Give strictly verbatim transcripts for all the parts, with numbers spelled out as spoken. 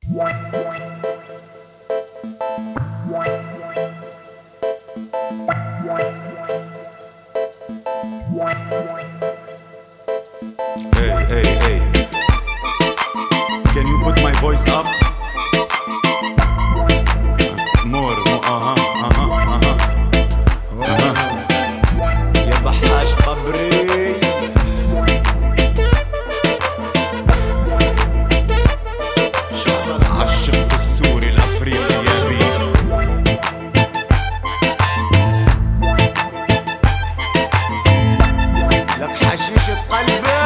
Hey, hey, hey. Can you put my voice up? More, more, uh-huh, uh-huh, uh-huh, uh-huh. يا بحاش قبري عالشق السوري الافريقي يا بي. لك حشيشة قلبي.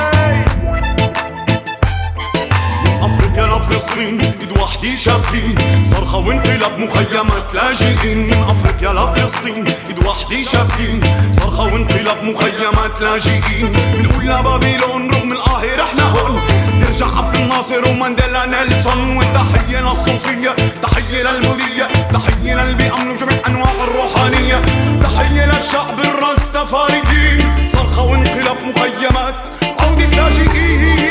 افريقيا لفلسطين ايد وحدي شابكين، صرخة وانقلاب مخيمات لاجئين. من افريقيا لفلسطين ايد وحدي شابكين، صرخة وانقلاب مخيمات لاجئين. بنقول لبابيلون رغم القاهرة احنا هون، يرجع عبد الناصر ومانديلا نيلسون. والتحية للصوفية، تحية للبوذية، تحية للي بيأمنوا بجميع انواع الروحانية، تحية للشعب الراستفاريين. صرخة وانقلاب مخيمات عودة لاجئين.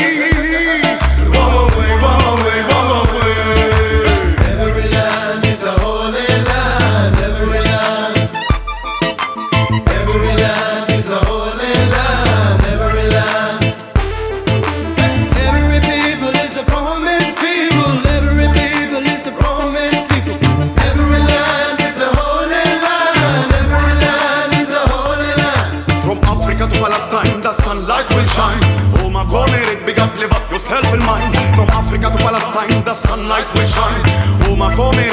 Every land is a holy land. Every land, every land is a holy land. Every land, every people is the promised people. Every people is the promised people. Every land is a holy land. Every land is a holy land. From Africa to Palestine, the sunlight will shine. Oh my God, it big up, live up yourself in mind. From Africa to Palestine, the sunlight will shine. Oh my God,